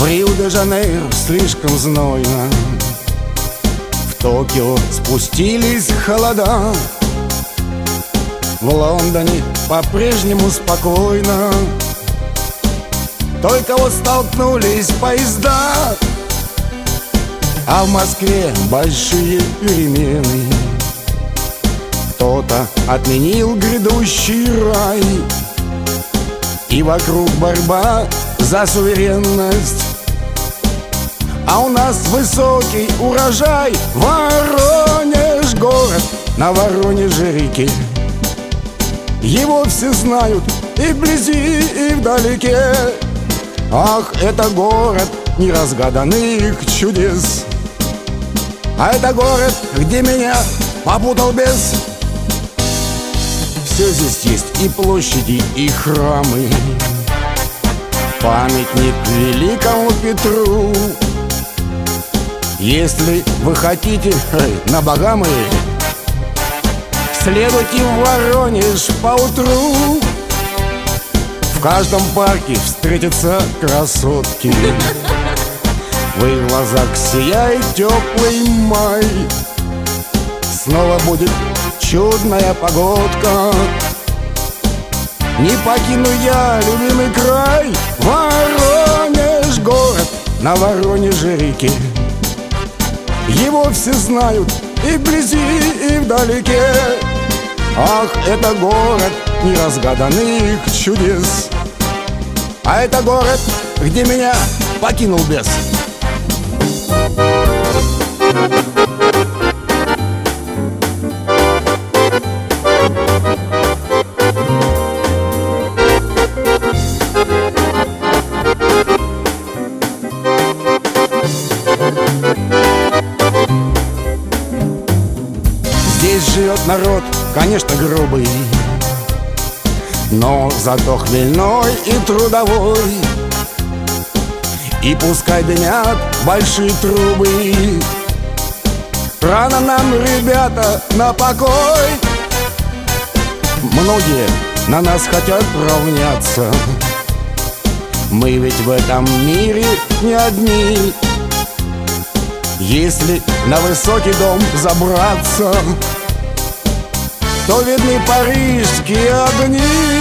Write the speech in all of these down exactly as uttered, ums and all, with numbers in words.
В Рио-де-Жанейро слишком знойно, в Токио спустились холода, в Лондоне по-прежнему спокойно, только вот столкнулись поезда. А в Москве большие перемены, кто-то отменил грядущий рай, и вокруг борьба за суверенность, а у нас высокий урожай. Воронеж город на Воронеже реке, его все знают и вблизи, и вдалеке. Ах, это город неразгаданных чудес, а это город, где меня попутал бес. Все здесь есть, и площади, и храмы, памятник великому Петру. Если вы хотите эй, на Багамы, следуйте в Воронеж поутру. В каждом парке встретятся красотки, в их глазах сияет теплый май. Снова будет чудная погодка, не покину я любимый край. Воронеж город на Воронеже реке, его все знают и вблизи, и вдалеке. Ах, это город неразгаданных чудес, а это город, где меня покинул бес. Здесь живет народ, конечно, грубый, но зато хмельной и трудовой. И пускай дымят большие трубы, рано нам, ребята, на покой. Многие на нас хотят равняться, мы ведь в этом мире не одни. Если на высокий дом забраться, то видны парижские огни.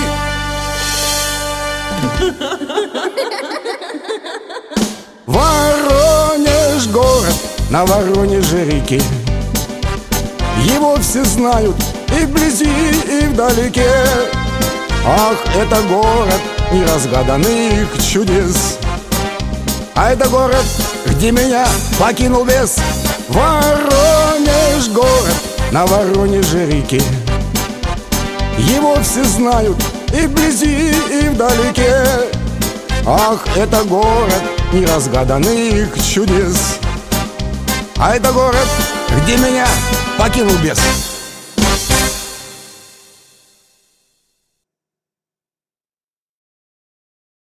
Воронеж город на Воронеже реке, его все знают и вблизи, и вдалеке. Ах, это город неразгаданных чудес, а это город, где меня покинул бес. Воронеж город на Воронеже реке, его все знают и вблизи, и вдалеке. Ах, это город неразгаданных чудес, а это город, где меня покинул бес.